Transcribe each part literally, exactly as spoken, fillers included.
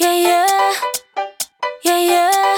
Yeah, yeah, yeah, yeah.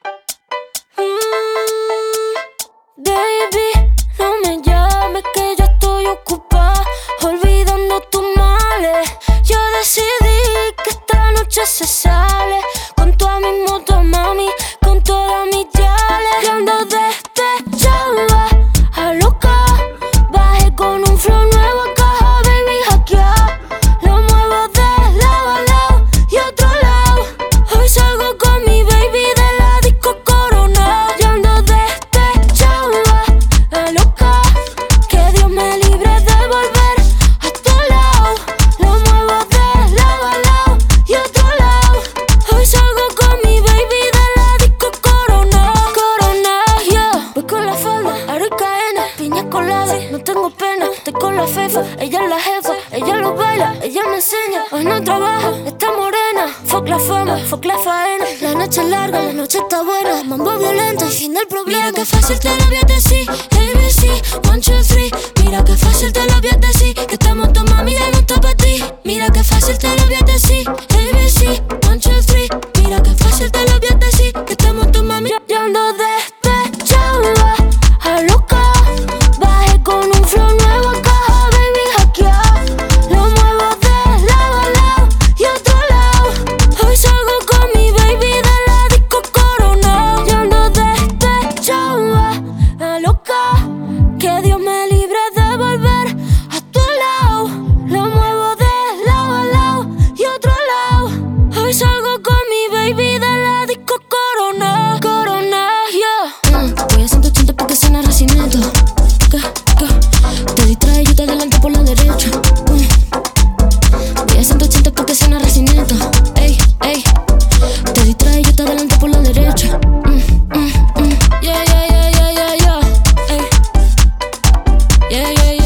Mm, baby, no me llames que yo estoy ocupada, olvidando tus males. Yo decidí que esta noche se sale con toda mi moto, mami, con todas mis yales. Y ando despechada, a loca, bajé con un flow nuevo a caja, baby, hackeado. Lo muevo de lado a lado y otro lado. Hoy salgo con mi baby de la disco Corona. Y ando despechada, a loca, que Dios me libre de volver a tu lado. Lo muevo de lado a lado y otro lado. Hoy salgo con mi baby de la disco Corona. Corona, yeah. Voy con la falda, aro y cadena, piña colada, no tengo pena. Estoy con la fefa, ella es la jefa, ella lo baila, ella me enseña. Hoy no trabaja, está morena. Fuck la fama, fuck la faena. La noche es larga, la noche está buena. Mambo violento y fin del problema. Mira que fácil te lo voy a decir, A B C, one, two, three. Mira que fácil te lo voy a decir, que estamos tu mami ya no está pa' ti. Mira que fácil te lo voy a decir, A B C, one, two, three. Mira que fácil te lo voy a decir, que estamos tu mami. Yo ando despechada, a loca, bajé con un flow nuevo a caja, baby, hackeado. Lo muevo de lado a lado y otro lado. Hoy salgo con mi baby de la disco Corona. Yo ando despechada, a loca, que Dios me libre de volver a tu lado. Lo muevo de lado a lado y otro lado. Hoy salgo con mi baby de la disco Corona. Corona, yeah. Mm, voy a ciento ochenta porque suena Recinento. Que, que, te distrae, yo te adelanto por la derecha. Mm, voy a ciento ochenta porque suena Recinento. Ey, ey, te distrae, yo te adelanto por la derecha. Mm, mm, mm. Yeah, yeah, yeah, yeah, yeah, yeah. Ey, yeah, yeah, yeah.